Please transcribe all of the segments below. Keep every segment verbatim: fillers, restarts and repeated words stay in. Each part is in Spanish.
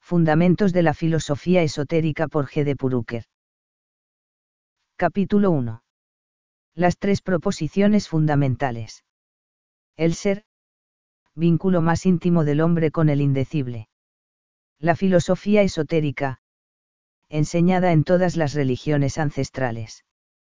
Fundamentos de la filosofía esotérica por G. de Purucker. Capítulo uno. Las tres proposiciones fundamentales. El ser. Vínculo más íntimo del hombre con el indecible. La filosofía esotérica. Enseñada en todas las religiones ancestrales.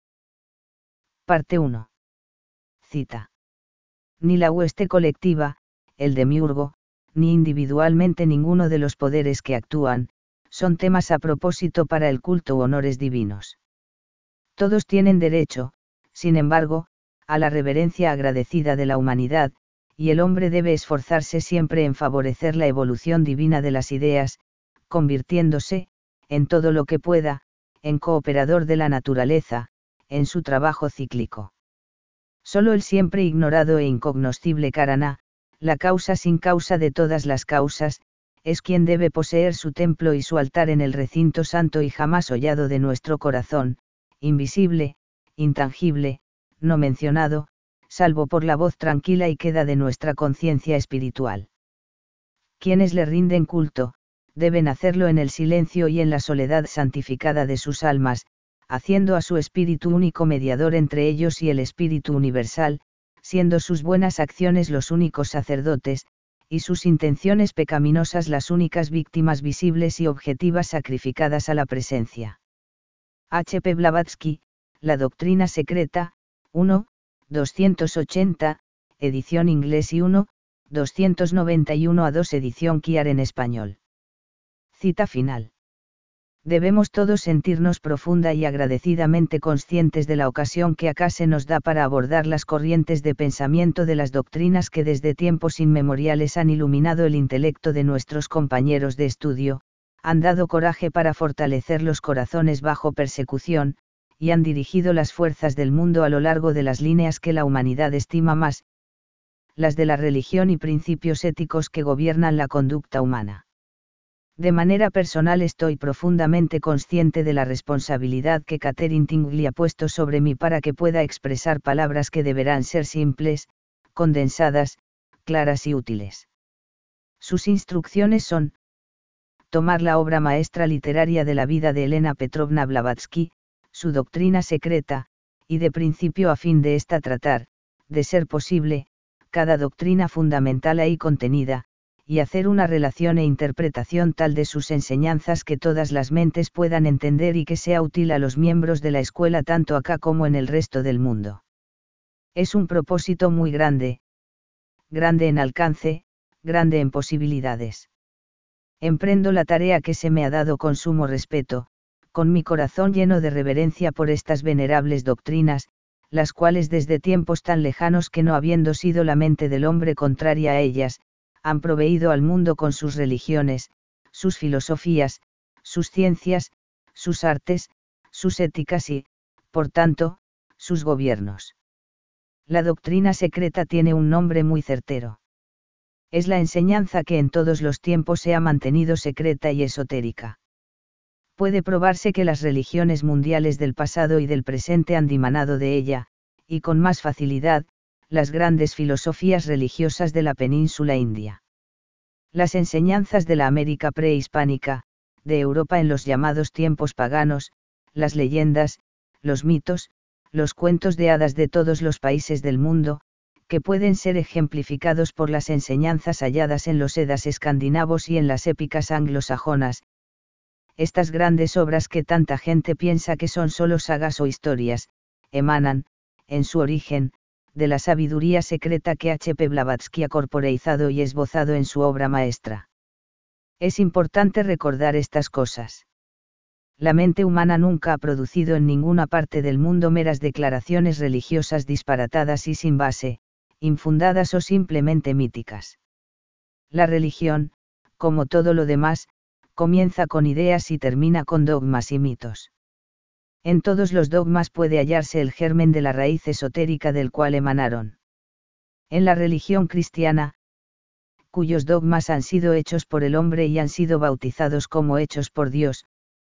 Parte uno. Cita. Ni la hueste colectiva, el demiurgo, ni individualmente ninguno de los poderes que actúan, son temas a propósito para el culto u honores divinos. Todos tienen derecho, sin embargo, a la reverencia agradecida de la humanidad, y el hombre debe esforzarse siempre en favorecer la evolución divina de las ideas, convirtiéndose, en todo lo que pueda, en cooperador de la naturaleza, en su trabajo cíclico. Solo el siempre ignorado e incognoscible Karana, la causa sin causa de todas las causas, es quien debe poseer su templo y su altar en el recinto santo y jamás hollado de nuestro corazón, invisible, intangible, no mencionado, salvo por la voz tranquila y queda de nuestra conciencia espiritual. Quienes le rinden culto, deben hacerlo en el silencio y en la soledad santificada de sus almas, haciendo a su espíritu único mediador entre ellos y el espíritu universal, siendo sus buenas acciones los únicos sacerdotes, y sus intenciones pecaminosas las únicas víctimas visibles y objetivas sacrificadas a la presencia. H. P. Blavatsky, La doctrina secreta, uno, doscientos ochenta, edición inglés y uno, doscientos noventa y uno a dos edición Kiar en español. Cita final. Debemos todos sentirnos profunda y agradecidamente conscientes de la ocasión que acá se nos da para abordar las corrientes de pensamiento de las doctrinas que desde tiempos inmemoriales han iluminado el intelecto de nuestros compañeros de estudio, han dado coraje para fortalecer los corazones bajo persecución, y han dirigido las fuerzas del mundo a lo largo de las líneas que la humanidad estima más, las de la religión y principios éticos que gobiernan la conducta humana. De manera personal estoy profundamente consciente de la responsabilidad que Catherine Tingley ha puesto sobre mí para que pueda expresar palabras que deberán ser simples, condensadas, claras y útiles. Sus instrucciones son: tomar la obra maestra literaria de la vida de Elena Petrovna Blavatsky, su doctrina secreta, y de principio a fin de esta tratar, de ser posible, cada doctrina fundamental ahí contenida, y hacer una relación e interpretación tal de sus enseñanzas que todas las mentes puedan entender y que sea útil a los miembros de la escuela tanto acá como en el resto del mundo. Es un propósito muy grande, grande en alcance, grande en posibilidades. Emprendo la tarea que se me ha dado con sumo respeto, con mi corazón lleno de reverencia por estas venerables doctrinas, las cuales desde tiempos tan lejanos que no habiendo sido la mente del hombre contraria a ellas, han proveído al mundo con sus religiones, sus filosofías, sus ciencias, sus artes, sus éticas y, por tanto, sus gobiernos. La doctrina secreta tiene un nombre muy certero. Es la enseñanza que en todos los tiempos se ha mantenido secreta y esotérica. Puede probarse que las religiones mundiales del pasado y del presente han dimanado de ella, y con más facilidad, las grandes filosofías religiosas de la península india. Las enseñanzas de la América prehispánica, de Europa en los llamados tiempos paganos, las leyendas, los mitos, los cuentos de hadas de todos los países del mundo, que pueden ser ejemplificados por las enseñanzas halladas en los Edas escandinavos y en las épicas anglosajonas. Estas grandes obras que tanta gente piensa que son solo sagas o historias, emanan, en su origen, de la sabiduría secreta que H. P. Blavatsky ha corporeizado y esbozado en su obra maestra. Es importante recordar estas cosas. La mente humana nunca ha producido en ninguna parte del mundo meras declaraciones religiosas disparatadas y sin base, infundadas o simplemente míticas. La religión, como todo lo demás, comienza con ideas y termina con dogmas y mitos. En todos los dogmas puede hallarse el germen de la raíz esotérica del cual emanaron. En la religión cristiana, cuyos dogmas han sido hechos por el hombre y han sido bautizados como hechos por Dios,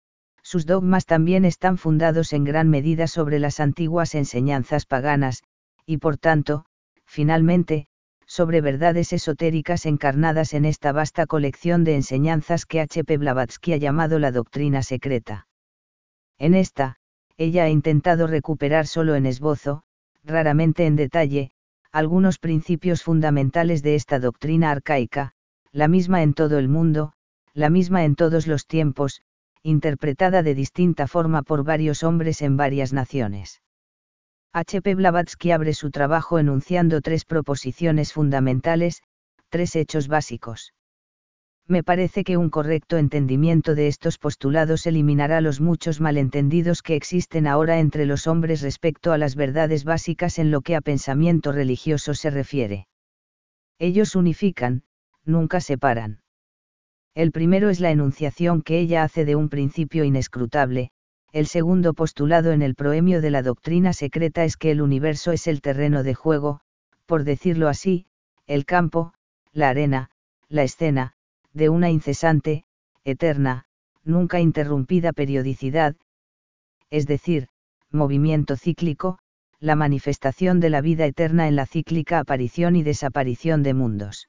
sus dogmas también están fundados en gran medida sobre las antiguas enseñanzas paganas, y por tanto, finalmente, sobre verdades esotéricas encarnadas en esta vasta colección de enseñanzas que H P Blavatsky ha llamado la doctrina secreta. En esta, ella ha intentado recuperar solo en esbozo, raramente en detalle, algunos principios fundamentales de esta doctrina arcaica, la misma en todo el mundo, la misma en todos los tiempos, interpretada de distinta forma por varios hombres en varias naciones. H P Blavatsky abre su trabajo enunciando tres proposiciones fundamentales, tres hechos básicos. Me parece que un correcto entendimiento de estos postulados eliminará los muchos malentendidos que existen ahora entre los hombres respecto a las verdades básicas en lo que a pensamiento religioso se refiere. Ellos unifican, nunca separan. El primero es la enunciación que ella hace de un principio inescrutable. El segundo postulado en el proemio de la doctrina secreta es que el universo es el terreno de juego, por decirlo así, el campo, la arena, la escena, de una incesante, eterna, nunca interrumpida periodicidad, es decir, movimiento cíclico, la manifestación de la vida eterna en la cíclica aparición y desaparición de mundos.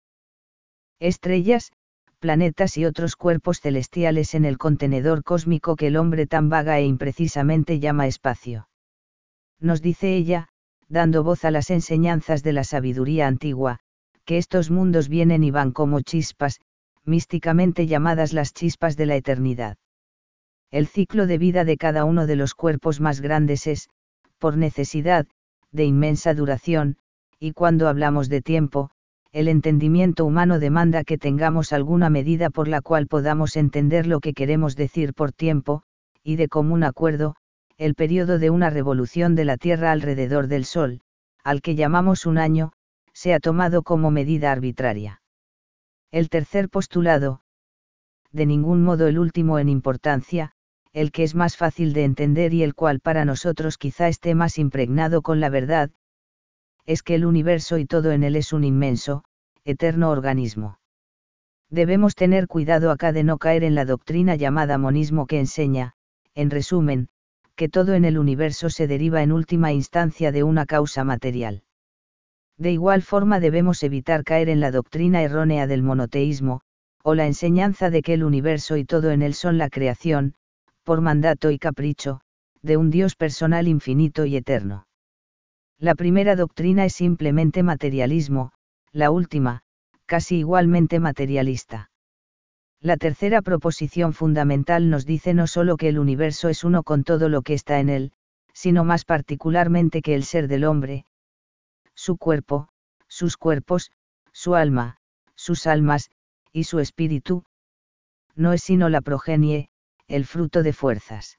Estrellas, planetas y otros cuerpos celestiales en el contenedor cósmico que el hombre tan vaga e imprecisamente llama espacio. Nos dice ella, dando voz a las enseñanzas de la sabiduría antigua, que estos mundos vienen y van como chispas, místicamente llamadas las chispas de la eternidad. El ciclo de vida de cada uno de los cuerpos más grandes es, por necesidad, de inmensa duración, y cuando hablamos de tiempo, el entendimiento humano demanda que tengamos alguna medida por la cual podamos entender lo que queremos decir por tiempo, y de común acuerdo, el periodo de una revolución de la Tierra alrededor del Sol, al que llamamos un año, se ha tomado como medida arbitraria. El tercer postulado, de ningún modo el último en importancia, el que es más fácil de entender y el cual para nosotros quizá esté más impregnado con la verdad, es que el universo y todo en él es un inmenso, eterno organismo. Debemos tener cuidado acá de no caer en la doctrina llamada monismo que enseña, en resumen, que todo en el universo se deriva en última instancia de una causa material. De igual forma debemos evitar caer en la doctrina errónea del monoteísmo, o la enseñanza de que el universo y todo en él son la creación, por mandato y capricho, de un Dios personal infinito y eterno. La primera doctrina es simplemente materialismo, la última, casi igualmente materialista. La tercera proposición fundamental nos dice no solo que el universo es uno con todo lo que está en él, sino más particularmente que el ser del hombre, su cuerpo, sus cuerpos, su alma, sus almas, y su espíritu, no es sino la progenie, el fruto de fuerzas.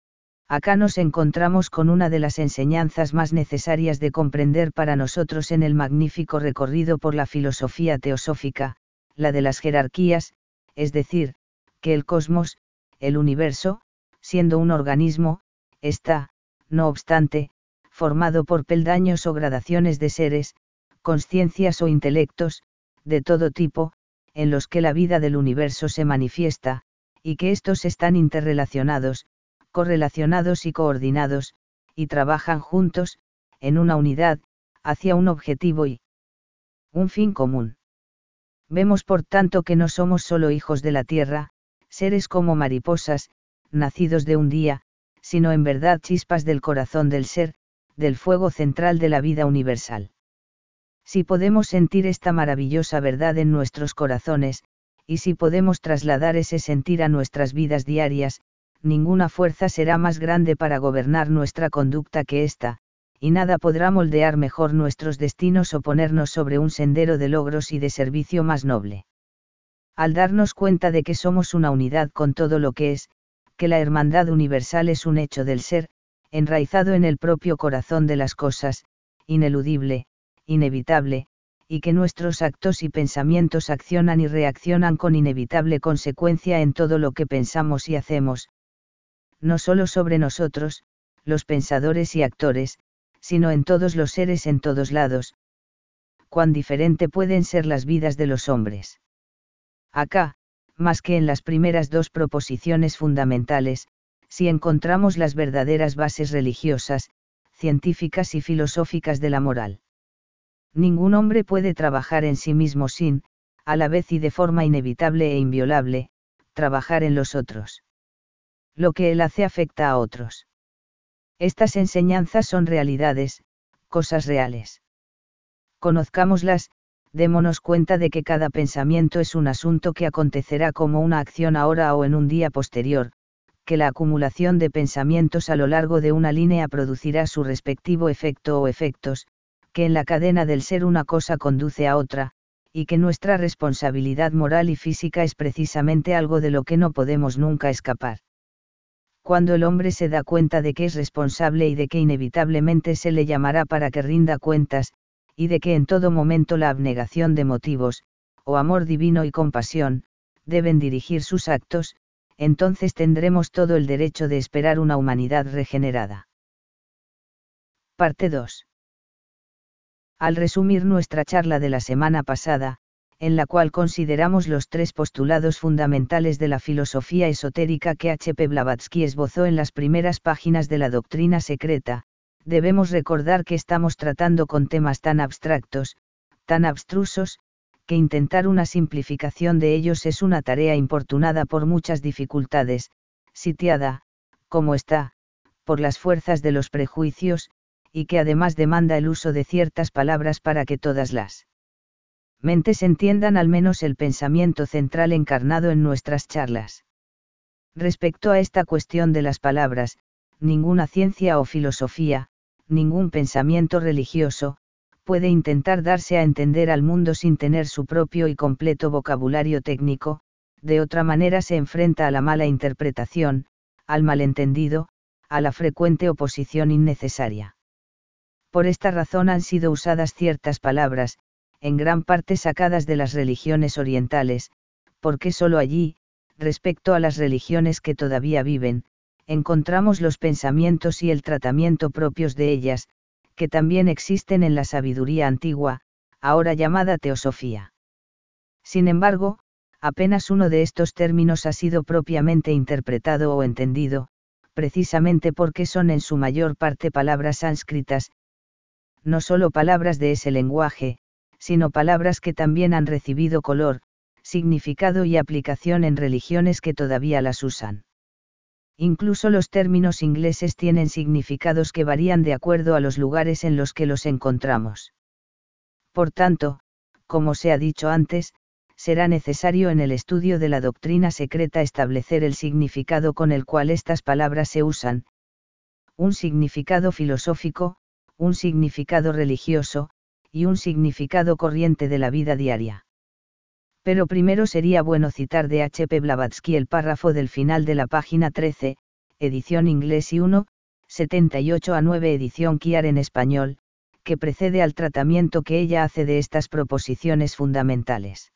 Acá nos encontramos con una de las enseñanzas más necesarias de comprender para nosotros en el magnífico recorrido por la filosofía teosófica, la de las jerarquías, es decir, que el cosmos, el universo, siendo un organismo, está, no obstante, formado por peldaños o gradaciones de seres, conciencias o intelectos, de todo tipo, en los que la vida del universo se manifiesta, y que estos están interrelacionados, correlacionados y coordinados, y trabajan juntos, en una unidad, hacia un objetivo y un fin común. Vemos por tanto que no somos solo hijos de la tierra, seres como mariposas, nacidos de un día, sino en verdad chispas del corazón del ser, del fuego central de la vida universal. Si podemos sentir esta maravillosa verdad en nuestros corazones, y si podemos trasladar ese sentir a nuestras vidas diarias, ninguna fuerza será más grande para gobernar nuestra conducta que esta, y nada podrá moldear mejor nuestros destinos o ponernos sobre un sendero de logros y de servicio más noble. Al darnos cuenta de que somos una unidad con todo lo que es, que la hermandad universal es un hecho del ser, enraizado en el propio corazón de las cosas, ineludible, inevitable, y que nuestros actos y pensamientos accionan y reaccionan con inevitable consecuencia en todo lo que pensamos y hacemos, no solo sobre nosotros, los pensadores y actores, sino en todos los seres en todos lados. Cuán diferente pueden ser las vidas de los hombres. Acá, más que en las primeras dos proposiciones fundamentales, si encontramos las verdaderas bases religiosas, científicas y filosóficas de la moral. Ningún hombre puede trabajar en sí mismo sin, a la vez y de forma inevitable e inviolable, trabajar en los otros. Lo que él hace afecta a otros. Estas enseñanzas son realidades, cosas reales. Conozcámoslas, démonos cuenta de que cada pensamiento es un asunto que acontecerá como una acción ahora o en un día posterior, que la acumulación de pensamientos a lo largo de una línea producirá su respectivo efecto o efectos, que en la cadena del ser una cosa conduce a otra, y que nuestra responsabilidad moral y física es precisamente algo de lo que no podemos nunca escapar. Cuando el hombre se da cuenta de que es responsable y de que inevitablemente se le llamará para que rinda cuentas, y de que en todo momento la abnegación de motivos, o amor divino y compasión, deben dirigir sus actos, entonces tendremos todo el derecho de esperar una humanidad regenerada. Parte dos. Al resumir nuestra charla de la semana pasada, en la cual consideramos los tres postulados fundamentales de la filosofía esotérica que H P Blavatsky esbozó en las primeras páginas de la Doctrina Secreta, debemos recordar que estamos tratando con temas tan abstractos, tan abstrusos, que intentar una simplificación de ellos es una tarea importunada por muchas dificultades, sitiada, como está, por las fuerzas de los prejuicios, y que además demanda el uso de ciertas palabras para que todas las mentes entiendan al menos el pensamiento central encarnado en nuestras charlas. Respecto a esta cuestión de las palabras, ninguna ciencia o filosofía, ningún pensamiento religioso, puede intentar darse a entender al mundo sin tener su propio y completo vocabulario técnico, de otra manera se enfrenta a la mala interpretación, al malentendido, a la frecuente oposición innecesaria. Por esta razón han sido usadas ciertas palabras, en gran parte sacadas de las religiones orientales, porque sólo allí, respecto a las religiones que todavía viven, encontramos los pensamientos y el tratamiento propios de ellas, que también existen en la sabiduría antigua, ahora llamada teosofía. Sin embargo, apenas uno de estos términos ha sido propiamente interpretado o entendido, precisamente porque son en su mayor parte palabras sánscritas, no solo palabras de ese lenguaje, sino palabras que también han recibido color, significado y aplicación en religiones que todavía las usan. Incluso los términos ingleses tienen significados que varían de acuerdo a los lugares en los que los encontramos. Por tanto, como se ha dicho antes, será necesario en el estudio de la doctrina secreta establecer el significado con el cual estas palabras se usan. Un significado filosófico, un significado religioso, y un significado corriente de la vida diaria. Pero primero sería bueno citar de H P Blavatsky el párrafo del final de la página trece, edición inglés y uno, setenta y ocho a nueve edición Kiar en español, que precede al tratamiento que ella hace de estas proposiciones fundamentales.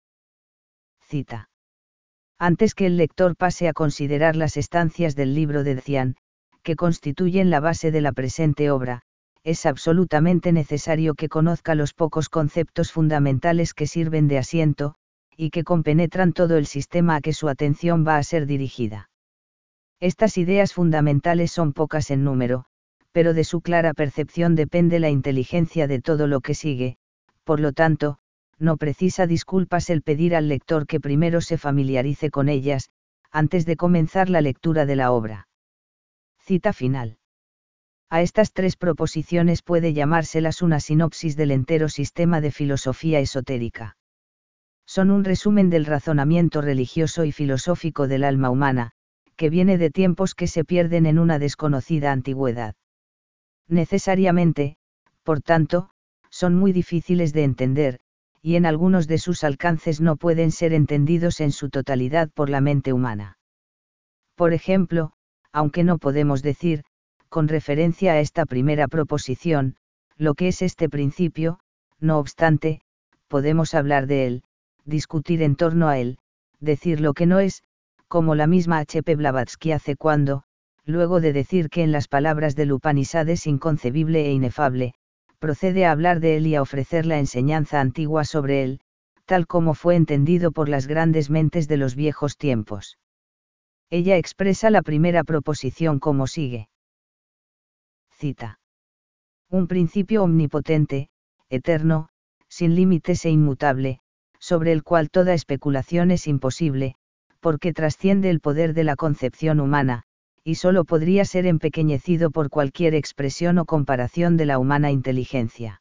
Cita. Antes que el lector pase a considerar las estancias del libro de Dzyan, que constituyen la base de la presente obra, es absolutamente necesario que conozca los pocos conceptos fundamentales que sirven de asiento, y que compenetran todo el sistema a que su atención va a ser dirigida. Estas ideas fundamentales son pocas en número, pero de su clara percepción depende la inteligencia de todo lo que sigue, por lo tanto, no precisa disculpas el pedir al lector que primero se familiarice con ellas, antes de comenzar la lectura de la obra. Cita final. A estas tres proposiciones puede llamárselas una sinopsis del entero sistema de filosofía esotérica. Son un resumen del razonamiento religioso y filosófico del alma humana, que viene de tiempos que se pierden en una desconocida antigüedad. Necesariamente, por tanto, son muy difíciles de entender, y en algunos de sus alcances no pueden ser entendidos en su totalidad por la mente humana. Por ejemplo, aunque no podemos decir, con referencia a esta primera proposición, lo que es este principio, no obstante, podemos hablar de él, discutir en torno a él, decir lo que no es, como la misma H P Blavatsky hace cuando, luego de decir que en las palabras del Upanishad es inconcebible e inefable, procede a hablar de él y a ofrecer la enseñanza antigua sobre él, tal como fue entendido por las grandes mentes de los viejos tiempos. Ella expresa la primera proposición como sigue. Cita. Un principio omnipotente, eterno, sin límites e inmutable, sobre el cual toda especulación es imposible, porque trasciende el poder de la concepción humana, y sólo podría ser empequeñecido por cualquier expresión o comparación de la humana inteligencia.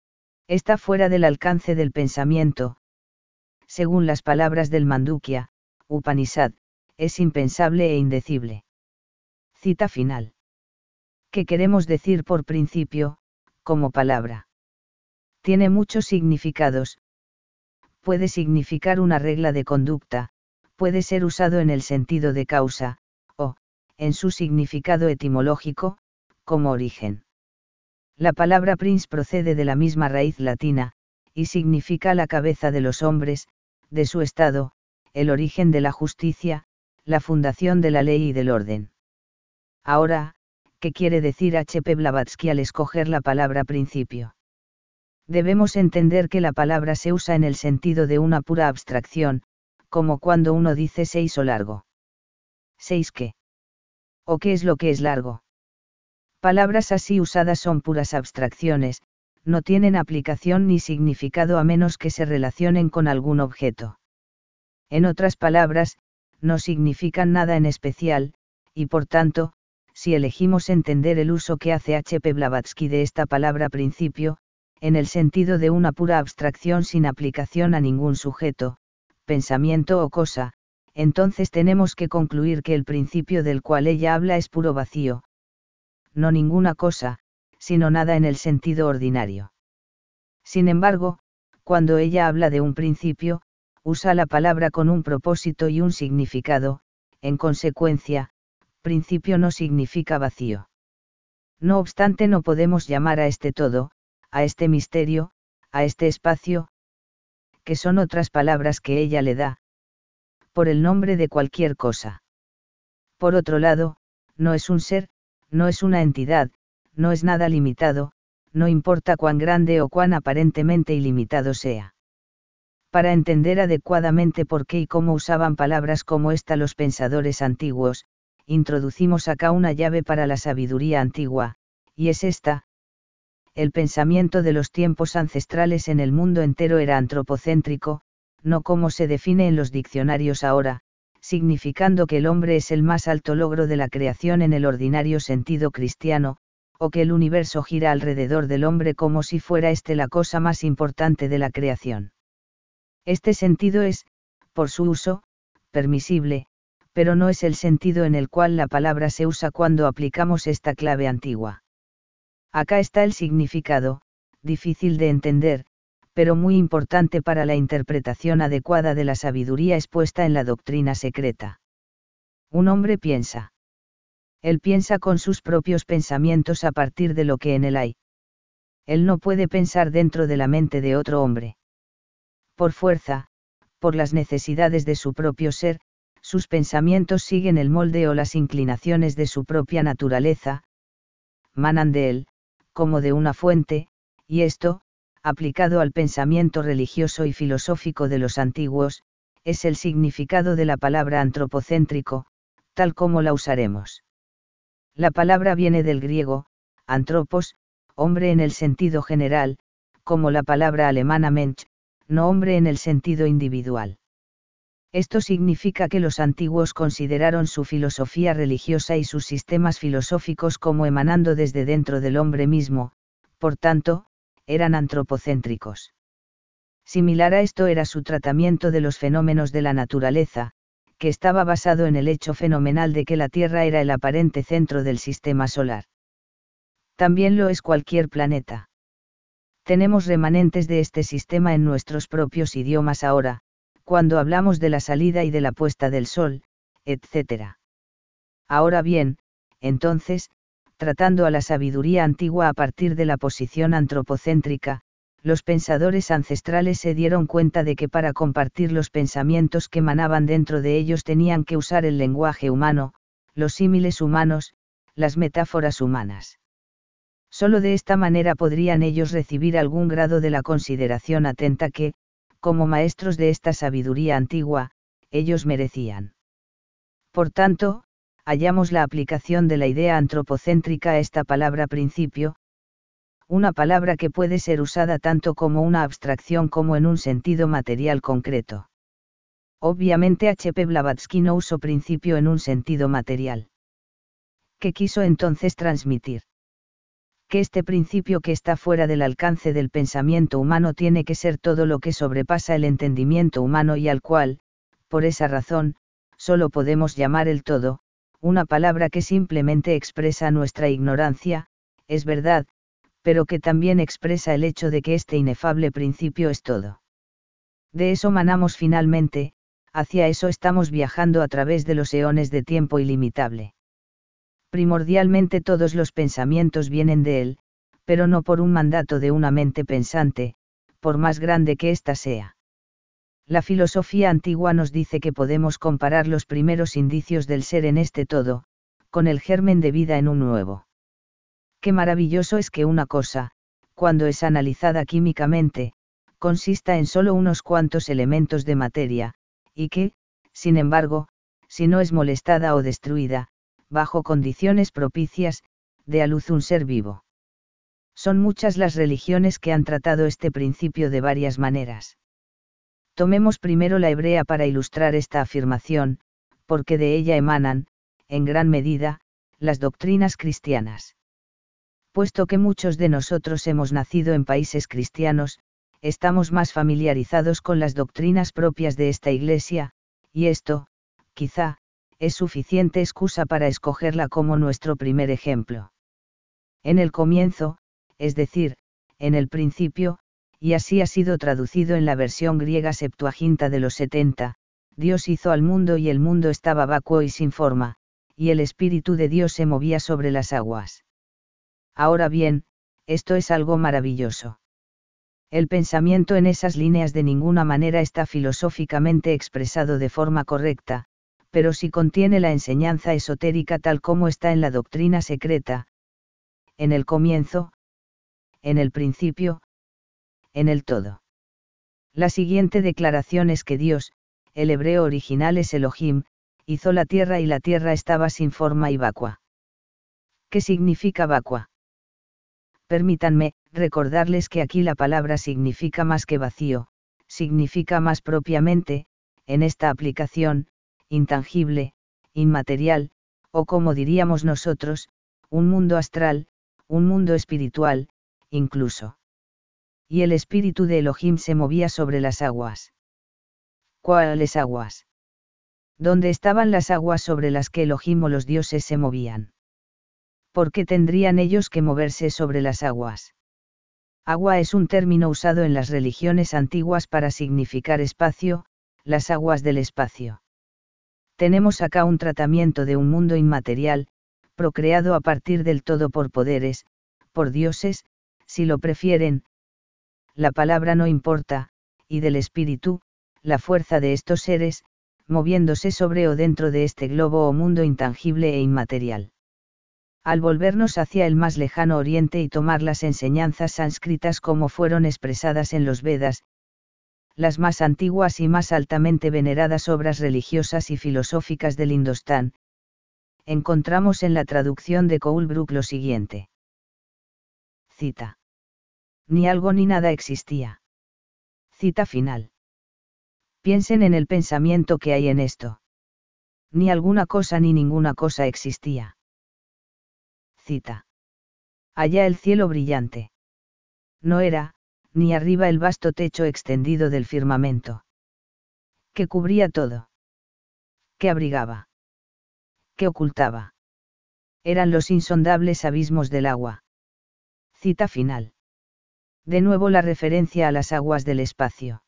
Está fuera del alcance del pensamiento. Según las palabras del Mandukya, Upanishad, es impensable e indecible. Cita final. ¿Qué queremos decir por principio, como palabra? Tiene muchos significados. Puede significar una regla de conducta, puede ser usado en el sentido de causa, o, en su significado etimológico, como origen. La palabra prins procede de la misma raíz latina, y significa la cabeza de los hombres, de su estado, el origen de la justicia, la fundación de la ley y del orden. Ahora, ¿qué quiere decir H P Blavatsky al escoger la palabra principio? Debemos entender que la palabra se usa en el sentido de una pura abstracción, como cuando uno dice seis o largo. ¿Seis qué? ¿O qué es lo que es largo? Palabras así usadas son puras abstracciones, no tienen aplicación ni significado a menos que se relacionen con algún objeto. En otras palabras, no significan nada en especial, y por tanto, si elegimos entender el uso que hace H P Blavatsky de esta palabra principio, en el sentido de una pura abstracción sin aplicación a ningún sujeto, pensamiento o cosa, entonces tenemos que concluir que el principio del cual ella habla es puro vacío. No ninguna cosa, sino nada en el sentido ordinario. Sin embargo, cuando ella habla de un principio, usa la palabra con un propósito y un significado, en consecuencia, principio no significa vacío. No obstante, no podemos llamar a este todo, a este misterio, a este espacio, que son otras palabras que ella le da, por el nombre de cualquier cosa. Por otro lado, no es un ser, no es una entidad, no es nada limitado, no importa cuán grande o cuán aparentemente ilimitado sea. Para entender adecuadamente por qué y cómo usaban palabras como esta los pensadores antiguos, introducimos acá una llave para la sabiduría antigua, y es esta: el pensamiento de los tiempos ancestrales en el mundo entero era antropocéntrico, no como se define en los diccionarios ahora, significando que el hombre es el más alto logro de la creación en el ordinario sentido cristiano, o que el universo gira alrededor del hombre como si fuera éste la cosa más importante de la creación. Este sentido es, por su uso, permisible, pero no es el sentido en el cual la palabra se usa cuando aplicamos esta clave antigua. Acá está el significado, difícil de entender, pero muy importante para la interpretación adecuada de la sabiduría expuesta en la doctrina secreta. Un hombre piensa. Él piensa con sus propios pensamientos a partir de lo que en él hay. Él no puede pensar dentro de la mente de otro hombre. Por fuerza, por las necesidades de su propio ser, sus pensamientos siguen el molde o las inclinaciones de su propia naturaleza, manan de él, como de una fuente, y esto, aplicado al pensamiento religioso y filosófico de los antiguos, es el significado de la palabra antropocéntrico, tal como la usaremos. La palabra viene del griego, antropos, hombre en el sentido general, como la palabra alemana Mensch, no hombre en el sentido individual. Esto significa que los antiguos consideraron su filosofía religiosa y sus sistemas filosóficos como emanando desde dentro del hombre mismo, por tanto, eran antropocéntricos. Similar a esto era su tratamiento de los fenómenos de la naturaleza, que estaba basado en el hecho fenomenal de que la Tierra era el aparente centro del sistema solar. También lo es cualquier planeta. Tenemos remanentes de este sistema en nuestros propios idiomas ahora, cuando hablamos de la salida y de la puesta del sol, etcétera. Ahora bien, entonces, tratando a la sabiduría antigua a partir de la posición antropocéntrica, los pensadores ancestrales se dieron cuenta de que para compartir los pensamientos que emanaban dentro de ellos tenían que usar el lenguaje humano, los símiles humanos, las metáforas humanas. Solo de esta manera podrían ellos recibir algún grado de la consideración atenta que, como maestros de esta sabiduría antigua, ellos merecían. Por tanto, hallamos la aplicación de la idea antropocéntrica a esta palabra principio. una palabra que puede ser usada tanto como una abstracción como en un sentido material concreto. Obviamente H P Blavatsky no usó principio en un sentido material. ¿Qué quiso entonces transmitir? Que este principio que está fuera del alcance del pensamiento humano tiene que ser todo lo que sobrepasa el entendimiento humano y al cual, por esa razón, solo podemos llamar el todo, una palabra que simplemente expresa nuestra ignorancia, es verdad, pero que también expresa el hecho de que este inefable principio es todo. De eso manamos finalmente, hacia eso estamos viajando a través de los eones de tiempo ilimitable. Primordialmente todos los pensamientos vienen de él, pero no por un mandato de una mente pensante, por más grande que ésta sea. La filosofía antigua nos dice que podemos comparar los primeros indicios del ser en este todo, con el germen de vida en un nuevo. Qué maravilloso es que una cosa, cuando es analizada químicamente, consista en solo unos cuantos elementos de materia, y que, sin embargo, si no es molestada o destruida, bajo condiciones propicias, dé a luz un ser vivo. Son muchas las religiones que han tratado este principio de varias maneras. Tomemos primero la hebrea para ilustrar esta afirmación, porque de ella emanan, en gran medida, las doctrinas cristianas. Puesto que muchos de nosotros hemos nacido en países cristianos, estamos más familiarizados con las doctrinas propias de esta Iglesia, y esto, quizá, es suficiente excusa para escogerla como nuestro primer ejemplo. En el comienzo, es decir, en el principio, y así ha sido traducido en la versión griega Septuaginta de los setenta, Dios hizo al mundo y el mundo estaba vacuo y sin forma, y el Espíritu de Dios se movía sobre las aguas. Ahora bien, esto es algo maravilloso. El pensamiento en esas líneas de ninguna manera está filosóficamente expresado de forma correcta, pero sí contiene la enseñanza esotérica tal como está en la doctrina secreta. En el comienzo, en el principio, en el todo. La siguiente declaración es que Dios, el hebreo original es Elohim, hizo la tierra y la tierra estaba sin forma y vacua. ¿Qué significa vacua? Permítanme recordarles que aquí la palabra significa más que vacío, significa más propiamente, en esta aplicación, intangible, inmaterial, o como diríamos nosotros, un mundo astral, un mundo espiritual, incluso. Y el espíritu de Elohim se movía sobre las aguas. ¿Cuáles aguas? ¿Dónde estaban las aguas sobre las que Elohim o los dioses se movían? ¿Por qué tendrían ellos que moverse sobre las aguas? Agua es un término usado en las religiones antiguas para significar espacio, las aguas del espacio. Tenemos acá un tratamiento de un mundo inmaterial, procreado a partir del todo por poderes, por dioses, si lo prefieren. La palabra no importa, y del espíritu, la fuerza de estos seres, moviéndose sobre o dentro de este globo o mundo intangible e inmaterial. Al volvernos hacia el más lejano oriente y tomar las enseñanzas sánscritas como fueron expresadas en los Vedas, las más antiguas y más altamente veneradas obras religiosas y filosóficas del Indostán, encontramos en la traducción de Coulbrook lo siguiente. Cita. Ni algo ni nada existía. Cita final. Piensen en el pensamiento que hay en esto. Ni alguna cosa ni ninguna cosa existía. Cita. Allá el cielo brillante. No era, ni arriba el vasto techo extendido del firmamento. ¿Qué cubría todo? ¿Qué abrigaba? ¿Qué ocultaba? Eran los insondables abismos del agua. Cita final. De nuevo la referencia a las aguas del espacio.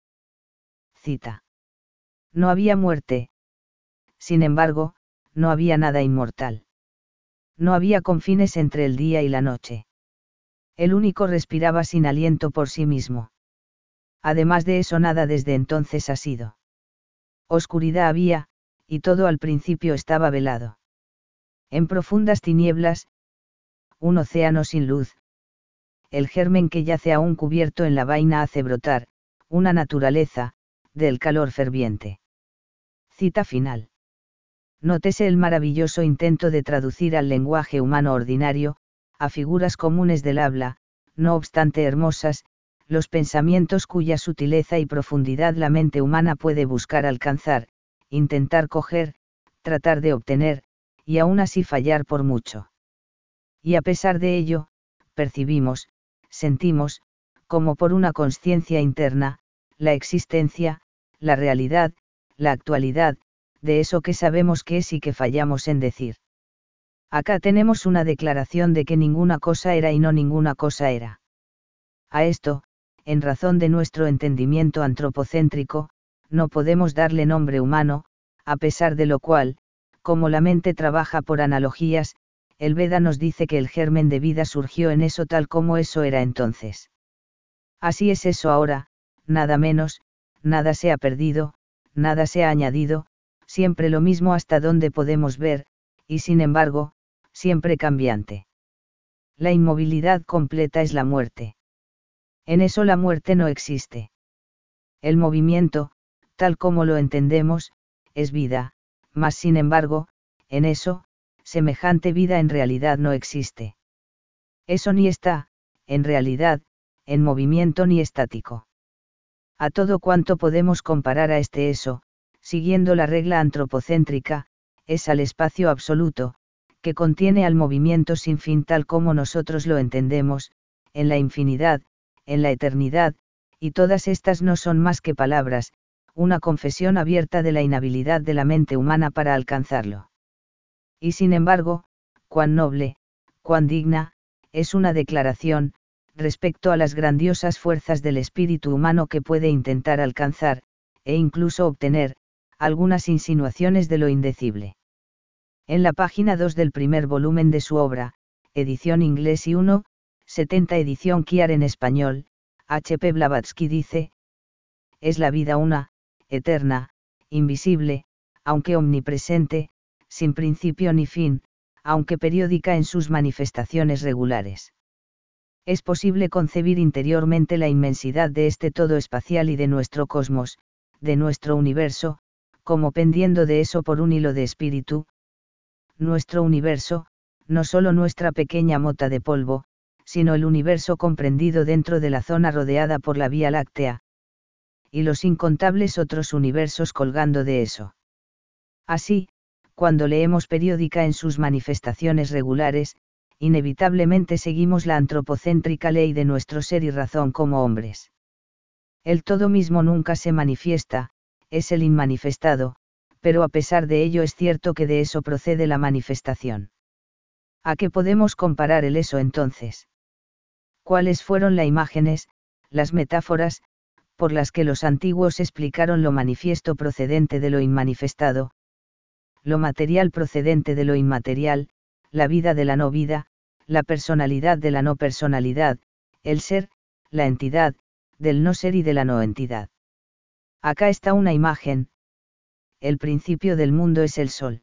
Cita. No había muerte. Sin embargo, no había nada inmortal. No había confines entre el día y la noche. El único respiraba sin aliento por sí mismo. Además de eso nada desde entonces ha sido. Oscuridad había, y todo al principio estaba velado. En profundas tinieblas, un océano sin luz. El germen que yace aún cubierto en la vaina hace brotar, una naturaleza, del calor ferviente. Cita final. Nótese el maravilloso intento de traducir al lenguaje humano ordinario, a figuras comunes del habla, no obstante hermosas, los pensamientos cuya sutileza y profundidad la mente humana puede buscar alcanzar, intentar coger, tratar de obtener, y aún así fallar por mucho. Y a pesar de ello, percibimos, sentimos, como por una conciencia interna, la existencia, la realidad, la actualidad, de eso que sabemos que es y que fallamos en decir. Acá tenemos una declaración de que ninguna cosa era y no ninguna cosa era. A esto, en razón de nuestro entendimiento antropocéntrico, no podemos darle nombre humano, a pesar de lo cual, como la mente trabaja por analogías, el Veda nos dice que el germen de vida surgió en eso tal como eso era entonces. Así es eso ahora, nada menos, nada se ha perdido, nada se ha añadido, siempre lo mismo hasta donde podemos ver, y sin embargo, siempre cambiante. La inmovilidad completa es la muerte. En eso la muerte no existe. El movimiento, tal como lo entendemos, es vida, mas sin embargo, en eso, semejante vida en realidad no existe. Eso ni está, en realidad, en movimiento ni estático. A todo cuanto podemos comparar a este eso, siguiendo la regla antropocéntrica, es al espacio absoluto, que contiene al movimiento sin fin tal como nosotros lo entendemos, en la infinidad, en la eternidad, y todas estas no son más que palabras, una confesión abierta de la inhabilidad de la mente humana para alcanzarlo. Y sin embargo, cuán noble, cuán digna, es una declaración, respecto a las grandiosas fuerzas del espíritu humano que puede intentar alcanzar, e incluso obtener, algunas insinuaciones de lo indecible. En la página dos del primer volumen de su obra, edición inglés y uno, setenta edición Kiar en español, H. P. Blavatsky dice: es la vida una, eterna, invisible, aunque omnipresente, sin principio ni fin, aunque periódica en sus manifestaciones regulares. Es posible concebir interiormente la inmensidad de este todo espacial y de nuestro cosmos, de nuestro universo, como pendiendo de eso por un hilo de espíritu. Nuestro universo, no solo nuestra pequeña mota de polvo, sino el universo comprendido dentro de la zona rodeada por la Vía Láctea, y los incontables otros universos colgando de eso. Así, cuando leemos periódica en sus manifestaciones regulares, inevitablemente seguimos la antropocéntrica ley de nuestro ser y razón como hombres. El todo mismo nunca se manifiesta, es el inmanifestado, pero a pesar de ello es cierto que de eso procede la manifestación. ¿A qué podemos comparar el eso entonces? ¿Cuáles fueron las imágenes, las metáforas, por las que los antiguos explicaron lo manifiesto procedente de lo inmanifestado, lo material procedente de lo inmaterial, la vida de la no vida, la personalidad de la no personalidad, el ser, la entidad, del no ser y de la no entidad? Acá está una imagen. El principio del mundo es el sol.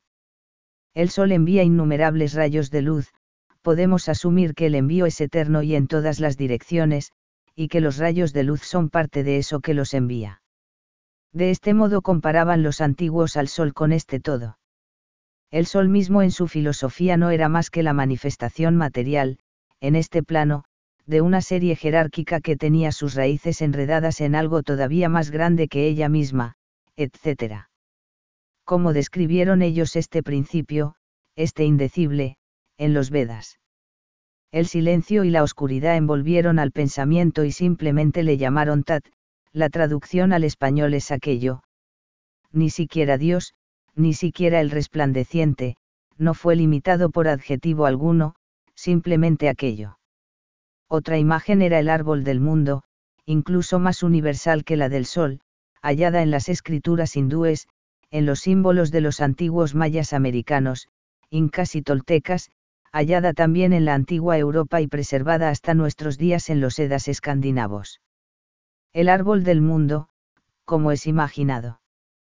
El sol envía innumerables rayos de luz, podemos asumir que el envío es eterno y en todas las direcciones, y que los rayos de luz son parte de eso que los envía. De este modo comparaban los antiguos al sol con este todo. El sol mismo en su filosofía no era más que la manifestación material, en este plano, de una serie jerárquica que tenía sus raíces enredadas en algo todavía más grande que ella misma, etcétera. ¿Cómo describieron ellos este principio, este indecible, en los Vedas? El silencio y la oscuridad envolvieron al pensamiento y simplemente le llamaron Tat, la traducción al español es aquello. Ni siquiera Dios, ni siquiera el resplandeciente, no fue limitado por adjetivo alguno, simplemente aquello. Otra imagen era el árbol del mundo, incluso más universal que la del sol, hallada en las escrituras hindúes, en los símbolos de los antiguos mayas americanos, incas y toltecas, hallada también en la antigua Europa y preservada hasta nuestros días en los Edas escandinavos. El árbol del mundo, como es imaginado,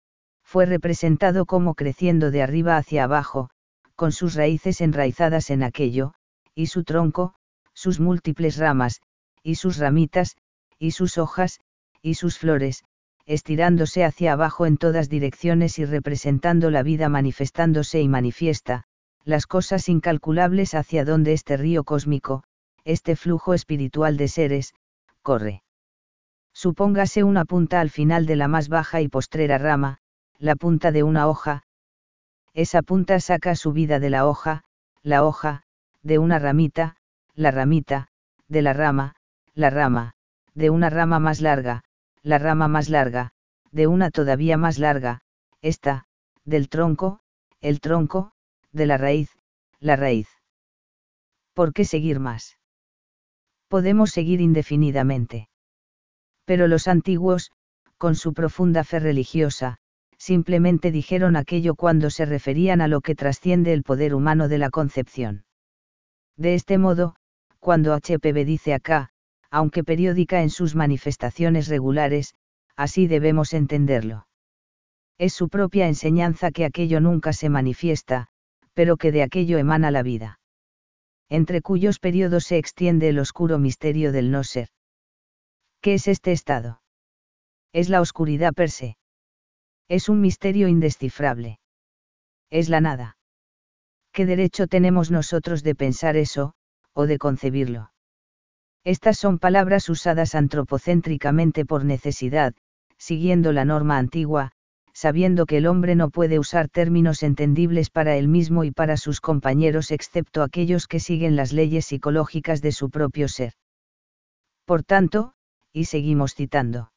fue representado como creciendo de arriba hacia abajo, con sus raíces enraizadas en aquello, y su tronco, sus múltiples ramas, y sus ramitas, y sus hojas, y sus flores, estirándose hacia abajo en todas direcciones y representando la vida manifestándose y manifiesta, las cosas incalculables hacia donde este río cósmico, este flujo espiritual de seres, corre. Supóngase una punta al final de la más baja y postrera rama, la punta de una hoja. Esa punta saca su vida de la hoja, la hoja, de una ramita, la ramita, de la rama, la rama, de una rama más larga, la rama más larga, de una todavía más larga, esta, del tronco, el tronco, de la raíz, la raíz. ¿Por qué seguir más? Podemos seguir indefinidamente. Pero los antiguos, con su profunda fe religiosa, simplemente dijeron aquello cuando se referían a lo que trasciende el poder humano de la concepción. De este modo, cuando H P B dice acá, aunque periódica en sus manifestaciones regulares, así debemos entenderlo. Es su propia enseñanza que aquello nunca se manifiesta, pero que de aquello emana la vida. Entre cuyos periodos se extiende el oscuro misterio del no ser. ¿Qué es este estado? Es la oscuridad per se. Es un misterio indescifrable. Es la nada. ¿Qué derecho tenemos nosotros de pensar eso, o de concebirlo? Estas son palabras usadas antropocéntricamente por necesidad, siguiendo la norma antigua, sabiendo que el hombre no puede usar términos entendibles para él mismo y para sus compañeros excepto aquellos que siguen las leyes psicológicas de su propio ser. Por tanto, y seguimos citando.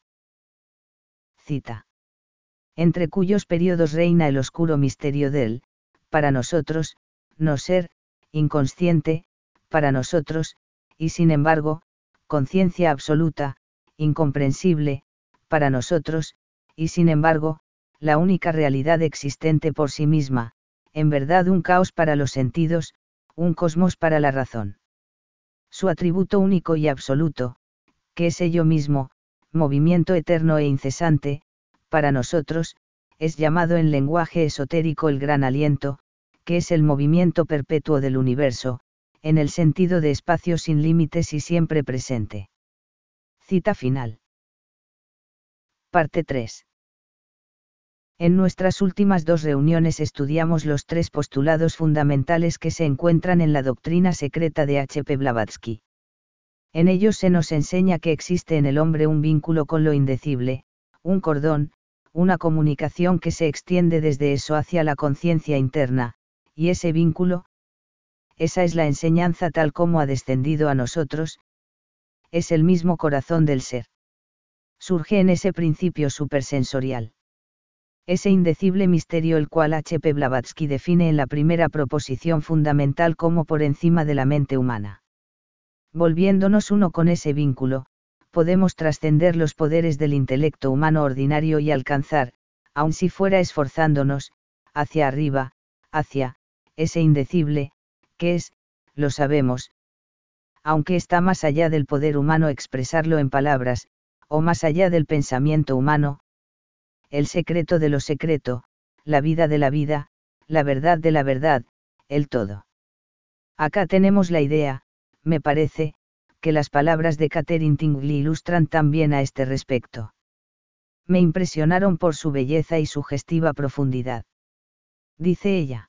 Cita. Entre cuyos periodos reina el oscuro misterio del, para nosotros, no ser, inconsciente, para nosotros, y sin embargo, conciencia absoluta, incomprensible, para nosotros, y sin embargo, la única realidad existente por sí misma, en verdad un caos para los sentidos, un cosmos para la razón. Su atributo único y absoluto, que es ello mismo, movimiento eterno e incesante, para nosotros, es llamado en lenguaje esotérico el gran aliento, que es el movimiento perpetuo del universo, en el sentido de espacio sin límites y siempre presente. Cita final. Parte tres. En nuestras últimas dos reuniones estudiamos los tres postulados fundamentales que se encuentran en la doctrina secreta de H P Blavatsky. En ellos se nos enseña que existe en el hombre un vínculo con lo indecible, un cordón, una comunicación que se extiende desde eso hacia la conciencia interna, y ese vínculo, esa es la enseñanza tal como ha descendido a nosotros, es el mismo corazón del ser. Surge en ese principio supersensorial. Ese indecible misterio el cual H P Blavatsky define en la primera proposición fundamental como por encima de la mente humana. Volviéndonos uno con ese vínculo, podemos trascender los poderes del intelecto humano ordinario y alcanzar, aun si fuera esforzándonos, hacia arriba, hacia, ese indecible, que es, lo sabemos, aunque está más allá del poder humano expresarlo en palabras, o más allá del pensamiento humano, el secreto de lo secreto, la vida de la vida, la verdad de la verdad, el todo. Acá tenemos la idea, me parece, que las palabras de Catherine Tingley ilustran también a este respecto. Me impresionaron por su belleza y sugestiva profundidad. Dice ella.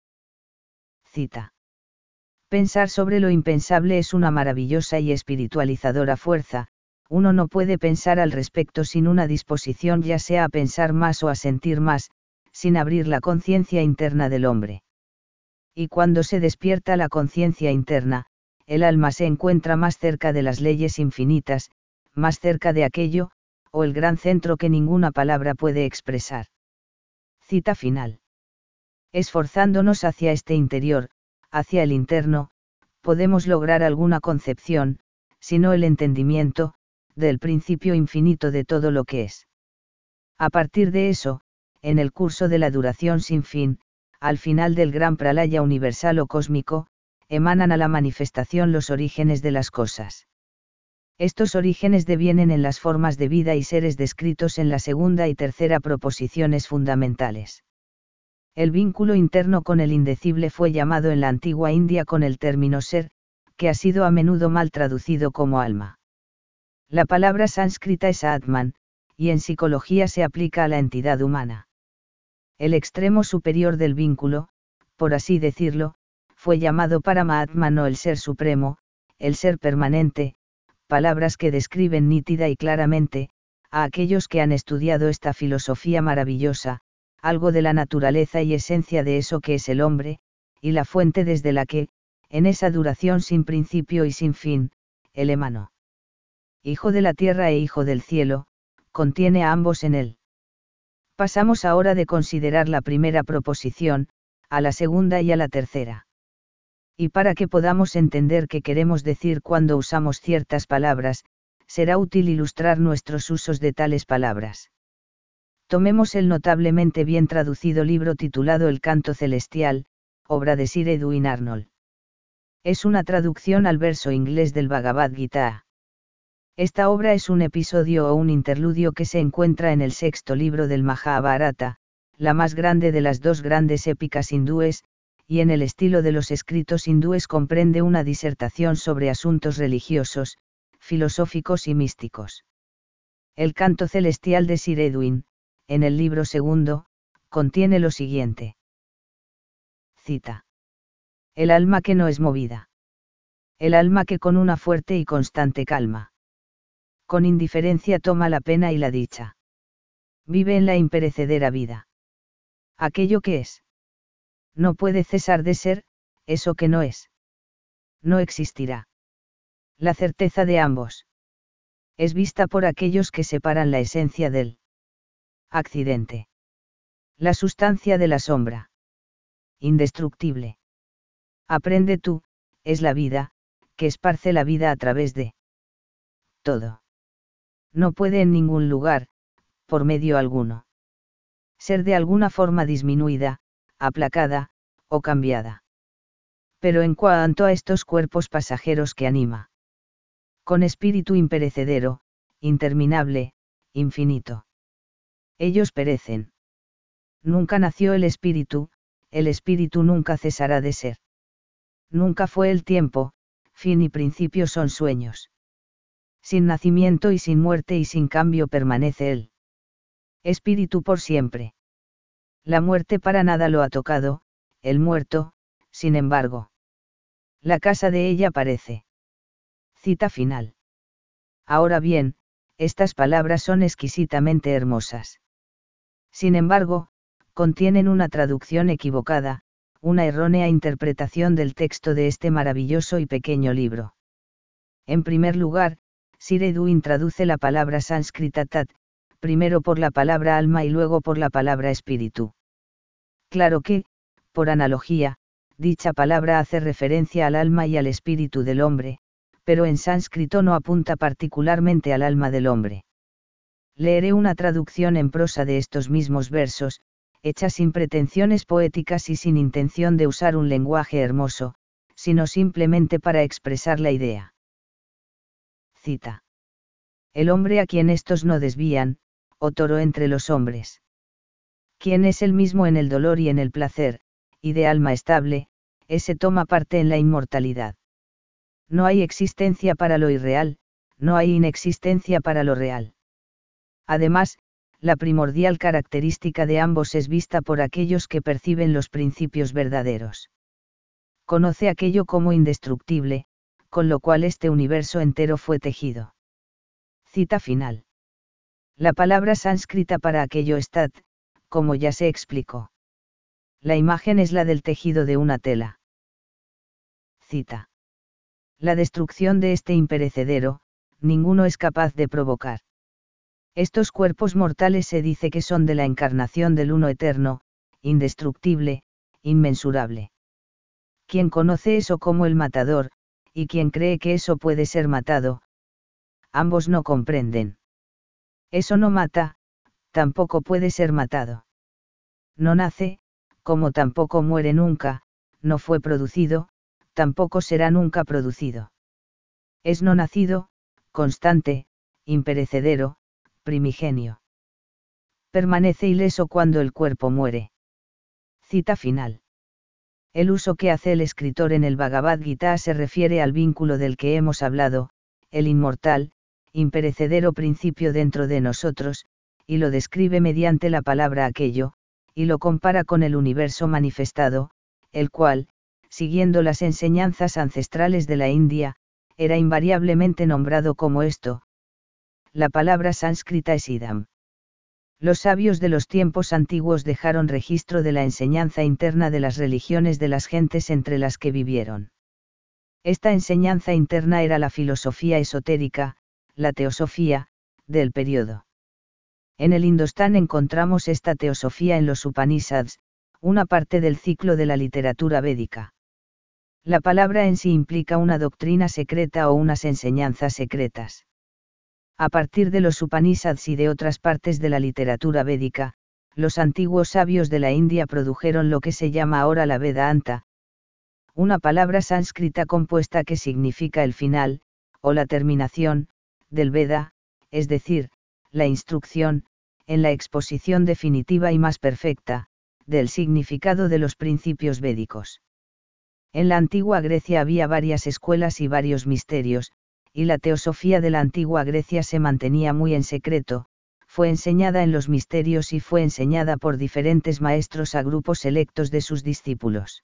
Cita. Pensar sobre lo impensable es una maravillosa y espiritualizadora fuerza, uno no puede pensar al respecto sin una disposición ya sea a pensar más o a sentir más, sin abrir la conciencia interna del hombre. Y cuando se despierta la conciencia interna, el alma se encuentra más cerca de las leyes infinitas, más cerca de aquello, o el gran centro que ninguna palabra puede expresar. Cita final. Esforzándonos hacia este interior, hacia el interno, podemos lograr alguna concepción, si no el entendimiento, del principio infinito de todo lo que es. A partir de eso, en el curso de la duración sin fin, al final del gran pralaya universal o cósmico, emanan a la manifestación los orígenes de las cosas. Estos orígenes devienen en las formas de vida y seres descritos en la segunda y tercera proposiciones fundamentales. El vínculo interno con el indecible fue llamado en la antigua India con el término ser, que ha sido a menudo mal traducido como alma. La palabra sánscrita es Atman, y en psicología se aplica a la entidad humana. El extremo superior del vínculo, por así decirlo, fue llamado Paramaatman o el Ser Supremo, el ser permanente, palabras que describen nítida y claramente, a aquellos que han estudiado esta filosofía maravillosa, algo de la naturaleza y esencia de eso que es el hombre, y la fuente desde la que, en esa duración sin principio y sin fin, él emanó. Hijo de la tierra e hijo del cielo, contiene a ambos en él. Pasamos ahora de considerar la primera proposición, a la segunda y a la tercera. Y para que podamos entender qué queremos decir cuando usamos ciertas palabras, será útil ilustrar nuestros usos de tales palabras. Tomemos el notablemente bien traducido libro titulado El Canto Celestial, obra de Sir Edwin Arnold. Es una traducción al verso inglés del Bhagavad Gita. Esta obra es un episodio o un interludio que se encuentra en el sexto libro del Mahabharata, la más grande de las dos grandes épicas hindúes, y en el estilo de los escritos hindúes comprende una disertación sobre asuntos religiosos, filosóficos y místicos. El Canto Celestial de Sir Edwin, en el libro segundo, contiene lo siguiente. Cita. El alma que no es movida. El alma que con una fuerte y constante calma. Con indiferencia toma la pena y la dicha. Vive en la imperecedera vida. Aquello que es. No puede cesar de ser, eso que no es. No existirá. La certeza de ambos. Es vista por aquellos que separan la esencia del accidente. La sustancia de la sombra. Indestructible. Aprende tú, es la vida, que esparce la vida a través de todo. No puede en ningún lugar, por medio alguno, ser de alguna forma disminuida, aplacada, o cambiada. Pero en cuanto a estos cuerpos pasajeros que anima, con espíritu imperecedero, interminable, infinito. Ellos perecen. Nunca nació el espíritu, el espíritu nunca cesará de ser. Nunca fue el tiempo, fin y principio son sueños. Sin nacimiento y sin muerte y sin cambio permanece el espíritu por siempre. La muerte para nada lo ha tocado, el muerto, sin embargo. La casa de ella parece. Cita final. Ahora bien, estas palabras son exquisitamente hermosas. Sin embargo, contienen una traducción equivocada, una errónea interpretación del texto de este maravilloso y pequeño libro. En primer lugar, Sir Edwin traduce la palabra sánscrita tat, primero por la palabra alma y luego por la palabra espíritu. Claro que, por analogía, dicha palabra hace referencia al alma y al espíritu del hombre, pero en sánscrito no apunta particularmente al alma del hombre. Leeré una traducción en prosa de estos mismos versos, hecha sin pretensiones poéticas y sin intención de usar un lenguaje hermoso, sino simplemente para expresar la idea. Cita. El hombre a quien estos no desvían, o toro entre los hombres. Quien es el mismo en el dolor y en el placer, y de alma estable, ese toma parte en la inmortalidad. No hay existencia para lo irreal, no hay inexistencia para lo real. Además, la primordial característica de ambos es vista por aquellos que perciben los principios verdaderos. Conoce aquello como indestructible, con lo cual este universo entero fue tejido. Cita final. La palabra sánscrita para aquello es tat, como ya se explicó. La imagen es la del tejido de una tela. Cita. La destrucción de este imperecedero, ninguno es capaz de provocar. Estos cuerpos mortales se dice que son de la encarnación del uno eterno, indestructible, inmensurable. Quien conoce eso como el matador, y quien cree que eso puede ser matado, ambos no comprenden. Eso no mata, tampoco puede ser matado. No nace, como tampoco muere nunca, no fue producido, tampoco será nunca producido. Es no nacido, constante, imperecedero, primigenio. Permanece ileso cuando el cuerpo muere. Cita final. El uso que hace el escritor en el Bhagavad Gita se refiere al vínculo del que hemos hablado, el inmortal, imperecedero principio dentro de nosotros, y lo describe mediante la palabra aquello, y lo compara con el universo manifestado, el cual, siguiendo las enseñanzas ancestrales de la India, era invariablemente nombrado como esto. La palabra sánscrita es idam. Los sabios de los tiempos antiguos dejaron registro de la enseñanza interna de las religiones de las gentes entre las que vivieron. Esta enseñanza interna era la filosofía esotérica, la teosofía, del período. En el Indostán encontramos esta teosofía en los Upanishads, una parte del ciclo de la literatura védica. La palabra en sí implica una doctrina secreta o unas enseñanzas secretas. A partir de los Upanishads y de otras partes de la literatura védica, los antiguos sabios de la India produjeron lo que se llama ahora la Vedanta, una palabra sánscrita compuesta que significa el final, o la terminación, del Veda, es decir, la instrucción, en la exposición definitiva y más perfecta, del significado de los principios védicos. En la antigua Grecia había varias escuelas y varios misterios, y la teosofía de la antigua Grecia se mantenía muy en secreto, fue enseñada en los misterios y fue enseñada por diferentes maestros a grupos selectos de sus discípulos.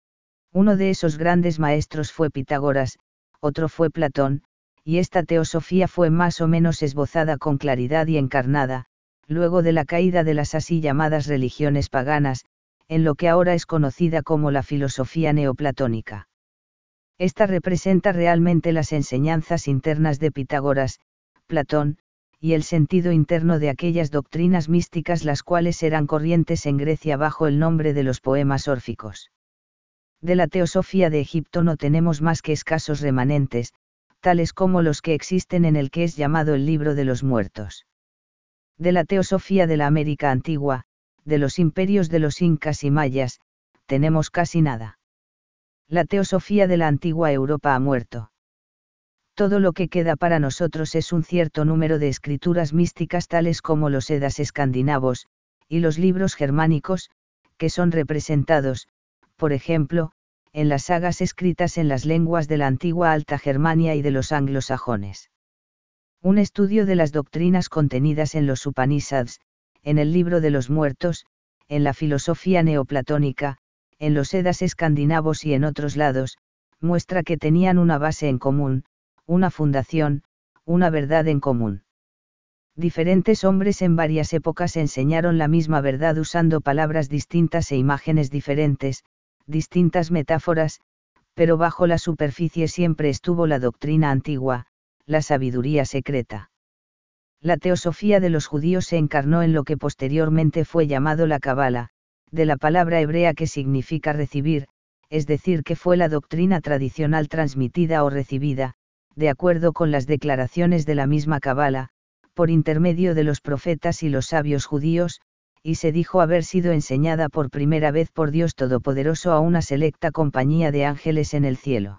Uno de esos grandes maestros fue Pitágoras, otro fue Platón, y esta teosofía fue más o menos esbozada con claridad y encarnada, luego de la caída de las así llamadas religiones paganas, en lo que ahora es conocida como la filosofía neoplatónica. Esta representa realmente las enseñanzas internas de Pitágoras, Platón, y el sentido interno de aquellas doctrinas místicas las cuales eran corrientes en Grecia bajo el nombre de los poemas órficos. De la teosofía de Egipto no tenemos más que escasos remanentes, tales como los que existen en el que es llamado el Libro de los Muertos. De la teosofía de la América antigua, de los imperios de los incas y mayas, tenemos casi nada. La teosofía de la antigua Europa ha muerto. Todo lo que queda para nosotros es un cierto número de escrituras místicas tales como los Edas escandinavos, y los libros germánicos, que son representados, por ejemplo, en las sagas escritas en las lenguas de la antigua Alta Germania y de los anglosajones. Un estudio de las doctrinas contenidas en los Upanishads, en el Libro de los Muertos, en la filosofía neoplatónica, en los Edas escandinavos y en otros lados, muestra que tenían una base en común, una fundación, una verdad en común. Diferentes hombres en varias épocas enseñaron la misma verdad usando palabras distintas e imágenes diferentes, distintas metáforas, pero bajo la superficie siempre estuvo la doctrina antigua, la sabiduría secreta. La teosofía de los judíos se encarnó en lo que posteriormente fue llamado la Cábala, de la palabra hebrea que significa recibir, es decir que fue la doctrina tradicional transmitida o recibida, de acuerdo con las declaraciones de la misma Cábala, por intermedio de los profetas y los sabios judíos, y se dijo haber sido enseñada por primera vez por Dios Todopoderoso a una selecta compañía de ángeles en el cielo.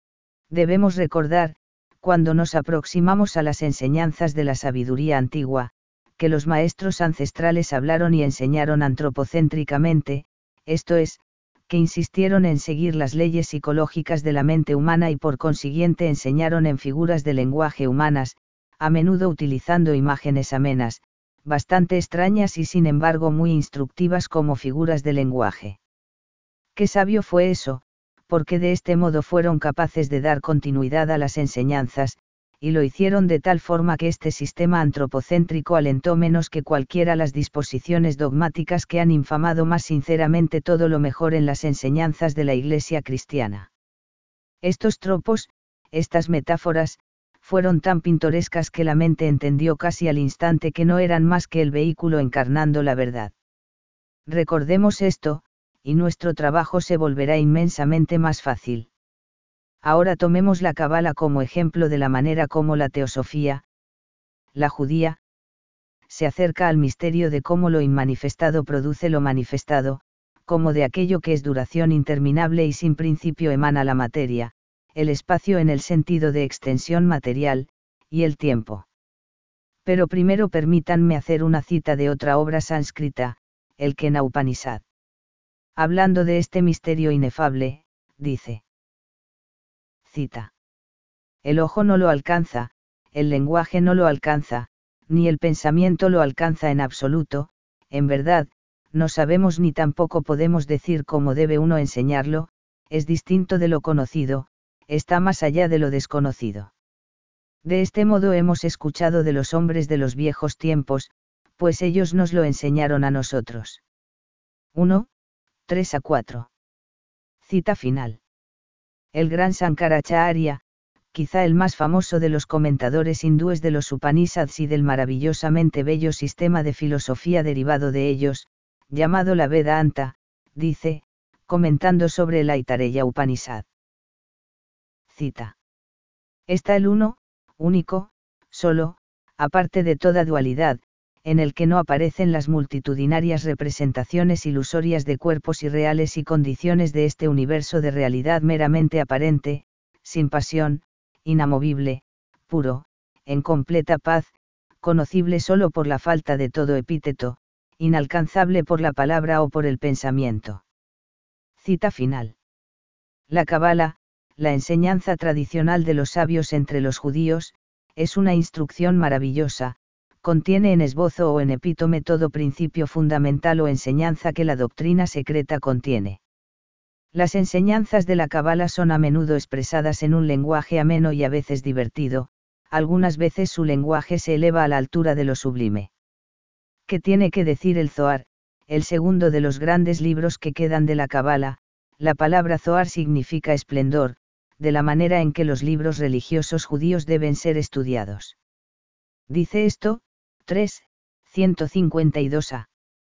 Debemos recordar, cuando nos aproximamos a las enseñanzas de la sabiduría antigua, que los maestros ancestrales hablaron y enseñaron antropocéntricamente, esto es, que insistieron en seguir las leyes psicológicas de la mente humana y por consiguiente enseñaron en figuras de lenguaje humanas, a menudo utilizando imágenes amenas, bastante extrañas y sin embargo muy instructivas como figuras de lenguaje. Qué sabio fue eso, porque de este modo fueron capaces de dar continuidad a las enseñanzas, y lo hicieron de tal forma que este sistema antropocéntrico alentó menos que cualquiera las disposiciones dogmáticas que han infamado más sinceramente todo lo mejor en las enseñanzas de la Iglesia cristiana. Estos tropos, estas metáforas, fueron tan pintorescas que la mente entendió casi al instante que no eran más que el vehículo encarnando la verdad. Recordemos esto, y nuestro trabajo se volverá inmensamente más fácil. Ahora tomemos la Cábala como ejemplo de la manera como la teosofía, la judía, se acerca al misterio de cómo lo inmanifestado produce lo manifestado, como de aquello que es duración interminable y sin principio emana la materia, el espacio en el sentido de extensión material, y el tiempo. Pero primero permítanme hacer una cita de otra obra sánscrita, el Kena Upanishad. Hablando de este misterio inefable, dice. Cita. El ojo no lo alcanza, el lenguaje no lo alcanza, ni el pensamiento lo alcanza en absoluto, en verdad, no sabemos ni tampoco podemos decir cómo debe uno enseñarlo, es distinto de lo conocido, está más allá de lo desconocido. De este modo hemos escuchado de los hombres de los viejos tiempos, pues ellos nos lo enseñaron a nosotros. uno, tres a cuatro. Cita final. El gran Sankaracharya, quizá el más famoso de los comentadores hindúes de los Upanishads y del maravillosamente bello sistema de filosofía derivado de ellos, llamado la Vedanta, dice, comentando sobre el Aitareya Upanishad. Cita. Está el uno, único, solo, aparte de toda dualidad, en el que no aparecen las multitudinarias representaciones ilusorias de cuerpos irreales y condiciones de este universo de realidad meramente aparente, sin pasión, inamovible, puro, en completa paz, conocible solo por la falta de todo epíteto, inalcanzable por la palabra o por el pensamiento. Cita final. La Cábala, la enseñanza tradicional de los sabios entre los judíos, es una instrucción maravillosa, contiene en esbozo o en epítome todo principio fundamental o enseñanza que la doctrina secreta contiene. Las enseñanzas de la Cábala son a menudo expresadas en un lenguaje ameno y a veces divertido, algunas veces su lenguaje se eleva a la altura de lo sublime. ¿Qué tiene que decir el Zohar, el segundo de los grandes libros que quedan de la Cábala? La palabra Zohar significa esplendor, de la manera en que los libros religiosos judíos deben ser estudiados. Dice esto, tres, ciento cincuenta y dos a.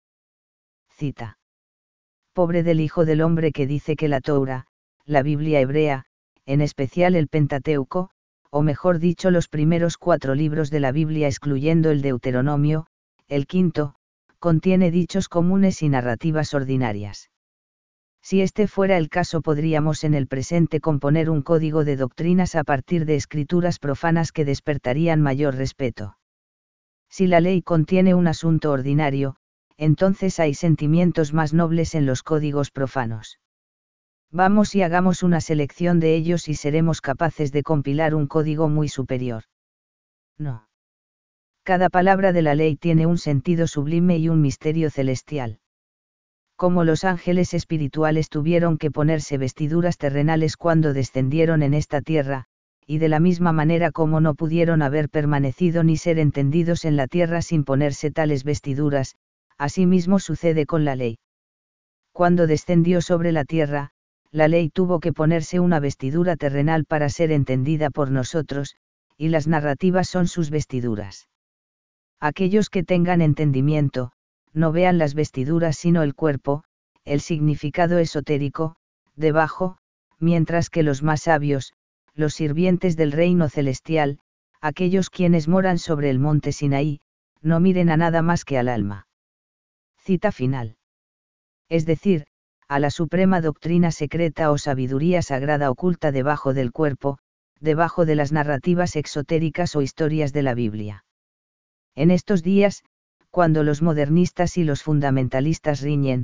Cita. Pobre del hijo del hombre que dice que la Torá, la Biblia hebrea, en especial el Pentateuco, o mejor dicho los primeros cuatro libros de la Biblia excluyendo el Deuteronomio, el quinto, contiene dichos comunes y narrativas ordinarias. Si este fuera el caso podríamos en el presente componer un código de doctrinas a partir de escrituras profanas que despertarían mayor respeto. Si la ley contiene un asunto ordinario, entonces hay sentimientos más nobles en los códigos profanos. Vamos y hagamos una selección de ellos y seremos capaces de compilar un código muy superior. No. Cada palabra de la ley tiene un sentido sublime y un misterio celestial. Como los ángeles espirituales tuvieron que ponerse vestiduras terrenales cuando descendieron en esta tierra, y de la misma manera como no pudieron haber permanecido ni ser entendidos en la tierra sin ponerse tales vestiduras, asimismo sucede con la ley. Cuando descendió sobre la tierra, la ley tuvo que ponerse una vestidura terrenal para ser entendida por nosotros, y las narrativas son sus vestiduras. Aquellos que tengan entendimiento, no vean las vestiduras sino el cuerpo, el significado esotérico, debajo, mientras que los más sabios, los sirvientes del reino celestial, aquellos quienes moran sobre el monte Sinaí, no miren a nada más que al alma. Cita final. Es decir, a la suprema doctrina secreta o sabiduría sagrada oculta debajo del cuerpo, debajo de las narrativas exotéricas o historias de la Biblia. En estos días, cuando los modernistas y los fundamentalistas riñen,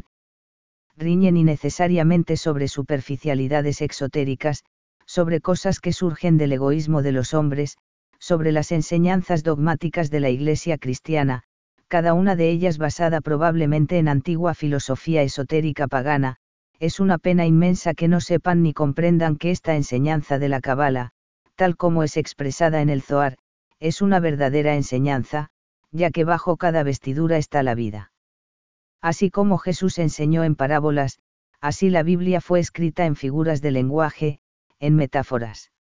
riñen innecesariamente sobre superficialidades exotéricas, sobre cosas que surgen del egoísmo de los hombres, sobre las enseñanzas dogmáticas de la Iglesia cristiana, cada una de ellas basada probablemente en antigua filosofía esotérica pagana, es una pena inmensa que no sepan ni comprendan que esta enseñanza de la Cábala, tal como es expresada en el Zohar, es una verdadera enseñanza, ya que bajo cada vestidura está la vida. Así como Jesús enseñó en parábolas, así la Biblia fue escrita en figuras de lenguaje, en metáforas.